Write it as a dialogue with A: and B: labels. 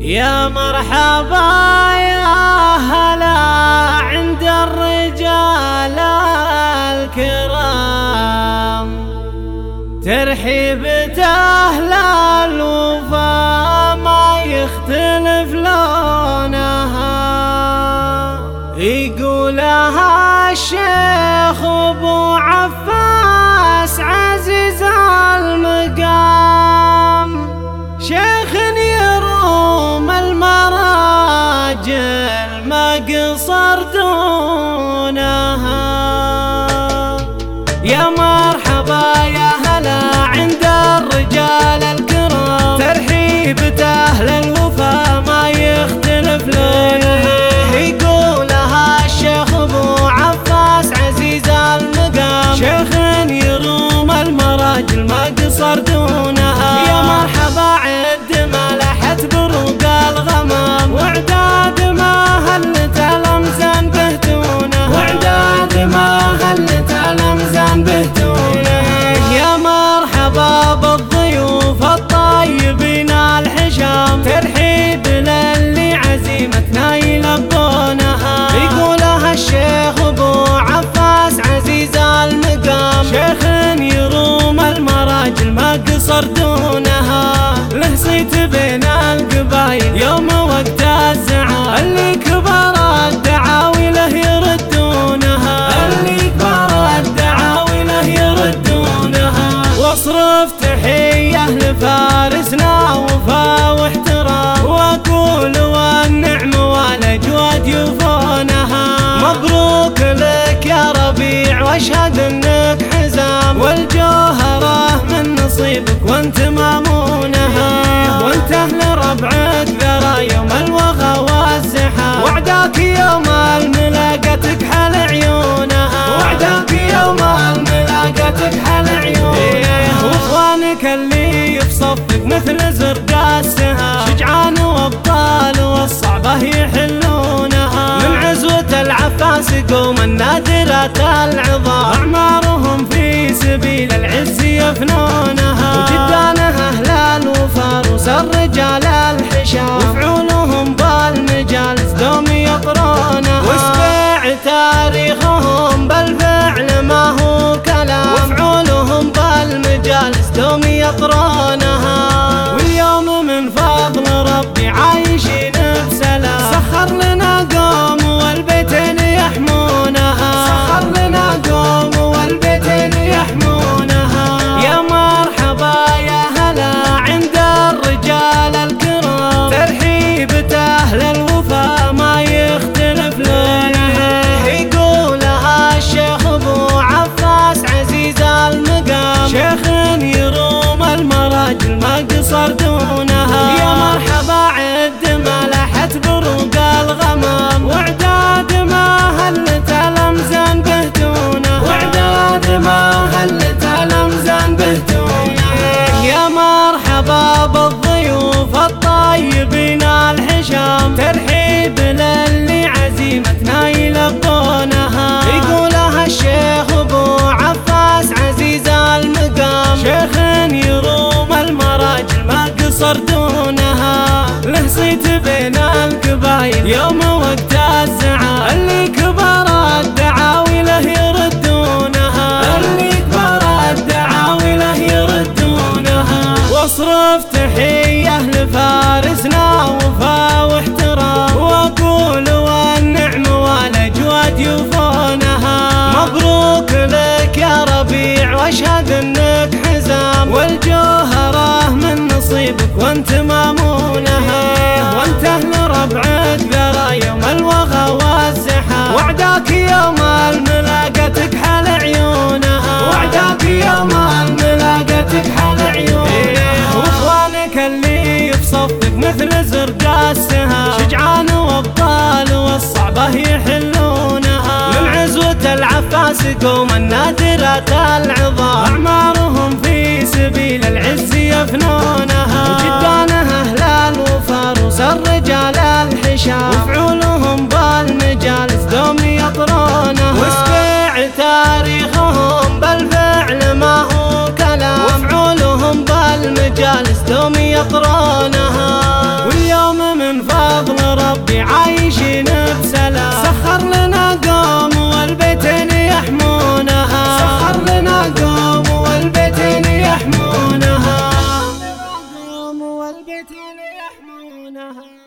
A: يا مرحبا يا هلا عند الرجال الكرام، ترحيبة أهل الوفا ما يختلف لونها، يقولها الشيخ أبو عفاس عزيز المقام، شيخ يروم المراجل ما قصر دونها. يا مرحبا يا هلا عند الرجال الكرام، ترحيبة أهل الوفا ما يختلف لونها، يقولها الشيخ أبو عفاس عزيز المقام، شيخ يروم المراجل ما قصر دونها. يا مرحبا عد ما لحت بروق الغمام، وعداد ما هلت الأمزان بهتونه، وعداد ما هلت الأمزان بهتونه. يا مرحبا بالضيوف الطيبين الحشام، ترحيب للي عزيمتنا يلبونها، يقولها الشيخ أبو عفاس عزيز المقام، شيخ يروم المراجل ما قصر دونها. له صيت بين القبايل يوم وقت الزعل، اللي كبر الدعاوي له يردونها، اللي كبر الدعاوي له يردونها. واصرف تحية لفارسنا وفا واحترام، واقول والنعم والاجواد يوفونها. مبروك لك يا ربيع واشهد انك حزام، والجوهرة من نصيبك وانت مامونها، وانت اهل ربعك ذرى يوم الوغى والزحام، وعداك يوم الملاقتك حل عيونها، وعداك يوم الملاقتك حل عيونها. واخوانك اللي في صفك مثل زرق السهام، شجعان وابطال والصعبة يحلونها، من عزوة العفاس قوما نادرات العظام، أعمارهم في سبيل العز يفنونها، وجدانها أهل الوفا رؤوس الرجال الحشام، وفعولهم بالمجالس دوم يطرونها، واسمع تاريخهم بالفعل ما هو كلام، وفعولهم بالمجالس دوم يطرونها. واليوم من فضل ربي عايشين بسلام، سخر لنا قوم والبيتين يحمونها، سخر لنا قوم والبيتين يحمونها. يا مرحبا يا هلا عند الرجال الكرام، ترحيبة أهل الوفا ما يختلف لونها، يقولها الشيخ أبو عفاس عزيز المقام، شيخ يروم المراجل ما قصر دونها. يا مرحبا عد ما لحت بروق الغمام، وعداد ما هلت الأمزان بهتونه، وعداد ما هلت الأمزان بهتونه. يا مرحبا بالضيوف الطيبين الحشام، ترحيب للي عزيمتنا يلبونها، يقولها الشيخ أبو عفاس عزيز المقام، شيخ يروم المراجل ما قصر دونها. له صيت بين القبايل يوم وقت الزعل، اللي كبر الدعاوي له يردونها، اللي كبر الدعاوي له يردونها. واصرف تحية لفارسنا وفا واحترام، واقول والنعم والاجواد يوفونها. مبروك لك يا ربيع واشهد انك حزام، والجوهرة من نصيبك وانت مامونها، وانت اهل ربعك ذرى يوم الوغى والزحام، وعداك يوم الملاقتك حل عيونها، وعداك يوم الملاقتك حل عيونها. واخوانك اللي في صفك مثل زرق السهام، شجعان وابطال والصعبة يحلونها، من عزوة العفاس قوما نادرات العظام، أعمارهم في سبيل العز يفنونها، وجدانها أهل الوفا رؤوس الرجال الحشام، وفعولهم بالمجالس دوم يطرونها، واسمع تاريخهم بالفعل ما هو كلام، وفعولهم بالمجالس دوم يطرونها. واليوم القتل يحمونها.